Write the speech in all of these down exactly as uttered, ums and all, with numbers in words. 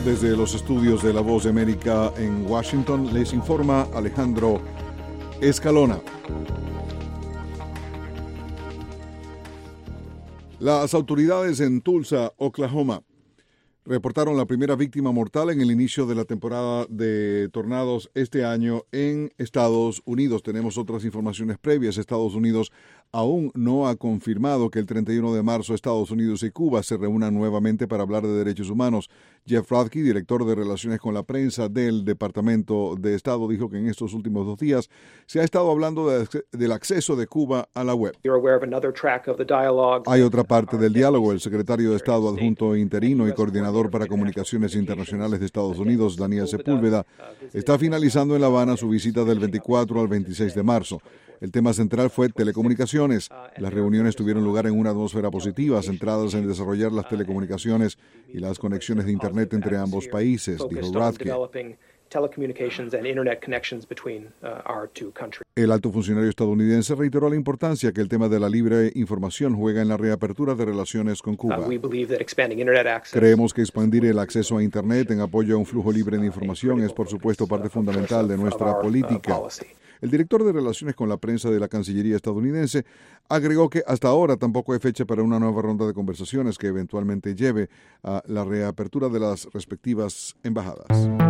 Desde los estudios de La Voz de América en Washington, les informa Alejandro Escalona. Las autoridades en Tulsa, Oklahoma, reportaron la primera víctima mortal en el inicio de la temporada de tornados este año en Estados Unidos. Tenemos otras informaciones previas. Estados Unidos aún no ha confirmado que el treinta y uno de marzo Estados Unidos y Cuba se reúnan nuevamente para hablar de derechos humanos. Jeff Radke, director de Relaciones con la Prensa del Departamento de Estado, dijo que en estos últimos dos días se ha estado hablando de, del acceso de Cuba a la web. Hay otra parte del diálogo. El secretario de Estado adjunto interino y coordinador para Comunicaciones Internacionales de Estados Unidos, Daniel Sepúlveda, está finalizando en La Habana su visita del veinticuatro al veintiséis de marzo. El tema central fue telecomunicaciones. Las reuniones tuvieron lugar en una atmósfera positiva, centradas en desarrollar las telecomunicaciones y las conexiones de Internet entre ambos países, dijo Radke. El alto funcionario estadounidense reiteró la importancia que el tema de la libre información juega en la reapertura de relaciones con Cuba. Creemos que expandir el acceso a Internet en apoyo a un flujo libre de información es, por supuesto, parte fundamental de nuestra política. El director de Relaciones con la Prensa de la Cancillería estadounidense agregó que hasta ahora tampoco hay fecha para una nueva ronda de conversaciones que eventualmente lleve a la reapertura de las respectivas embajadas.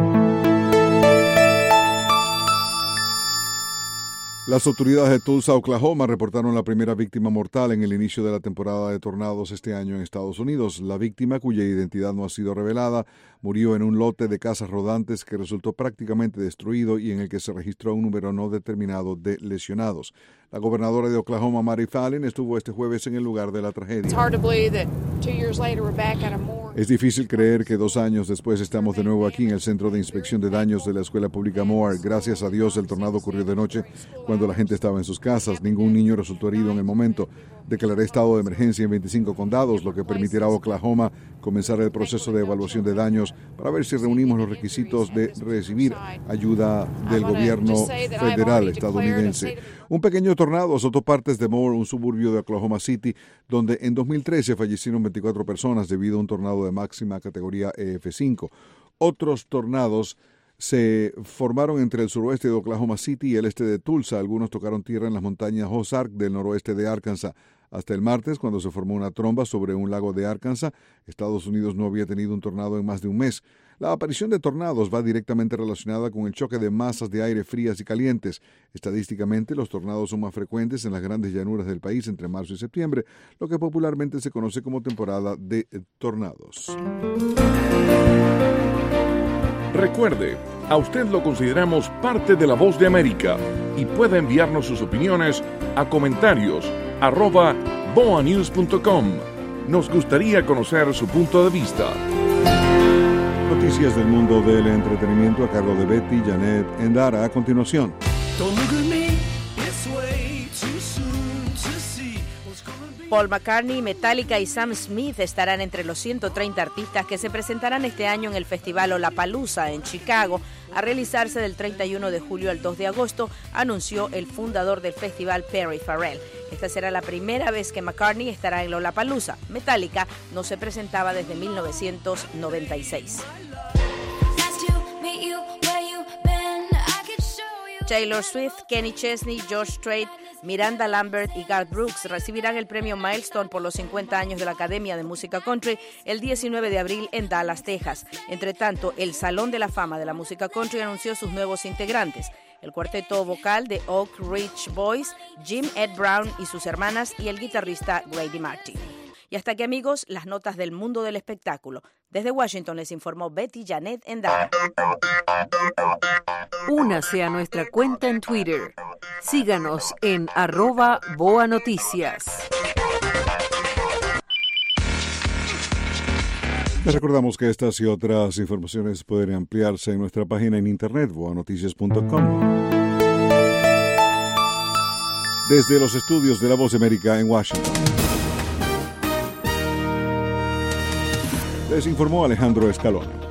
Las autoridades de Tulsa, Oklahoma, reportaron la primera víctima mortal en el inicio de la temporada de tornados este año en Estados Unidos. La víctima, cuya identidad no ha sido revelada, murió en un lote de casas rodantes que resultó prácticamente destruido y en el que se registró un número no determinado de lesionados. La gobernadora de Oklahoma, Mary Fallin, estuvo este jueves en el lugar de la tragedia. Es difícil creer que dos años después estamos de nuevo aquí en el Centro de Inspección de Daños de la Escuela Pública Moore. Gracias a Dios el tornado ocurrió de noche cuando la gente estaba en sus casas. Ningún niño resultó herido en el momento. Declaré estado de emergencia en veinticinco condados, lo que permitirá a Oklahoma comenzar el proceso de evaluación de daños para ver si reunimos los requisitos de recibir ayuda del gobierno federal estadounidense. Un pequeño tornado azotó partes de Moore, un suburbio de Oklahoma City, donde en dos mil trece fallecieron veinticuatro personas debido a un tornado de máxima categoría E F cinco. Otros tornados se formaron entre el suroeste de Oklahoma City y el este de Tulsa. Algunos tocaron tierra en las montañas Ozark del noroeste de Arkansas. Hasta el martes, cuando se formó una tromba sobre un lago de Arkansas, Estados Unidos no había tenido un tornado en más de un mes. La aparición de tornados va directamente relacionada con el choque de masas de aire frías y calientes. Estadísticamente, los tornados son más frecuentes en las grandes llanuras del país entre marzo y septiembre, lo que popularmente se conoce como temporada de tornados. Recuerde, a usted lo consideramos parte de La Voz de América y puede enviarnos sus opiniones a comentarios arroba boa news punto com. Nos gustaría conocer su punto de vista. Noticias del mundo del entretenimiento a cargo de Betty Janet Endara a continuación. Paul McCartney, Metallica y Sam Smith estarán entre los ciento treinta artistas que se presentarán este año en el Festival Lollapalooza en Chicago, a realizarse del treinta y uno de julio al dos de agosto, anunció el fundador del festival, Perry Farrell. Esta será la primera vez que McCartney estará en Lollapalooza. Metallica no se presentaba desde mil novecientos noventa y seis. Taylor Swift, Kenny Chesney, George Strait, Miranda Lambert y Garth Brooks recibirán el premio Milestone por los cincuenta años de la Academia de Música Country el diecinueve de abril en Dallas, Texas. Entre tanto, el Salón de la Fama de la Música Country anunció sus nuevos integrantes: el cuarteto vocal de Oak Ridge Boys, Jim Ed Brown y sus hermanas, y el guitarrista Grady Martin. Y hasta aquí, amigos, las notas del mundo del espectáculo. Desde Washington les informó Betty Janet Endara. Únase a nuestra cuenta en Twitter. Síganos en arroba Boa Noticias. Les recordamos que estas y otras informaciones pueden ampliarse en nuestra página en internet, boa noticias punto com. Desde los estudios de La Voz de América en Washington, les informó Alejandro Escalona.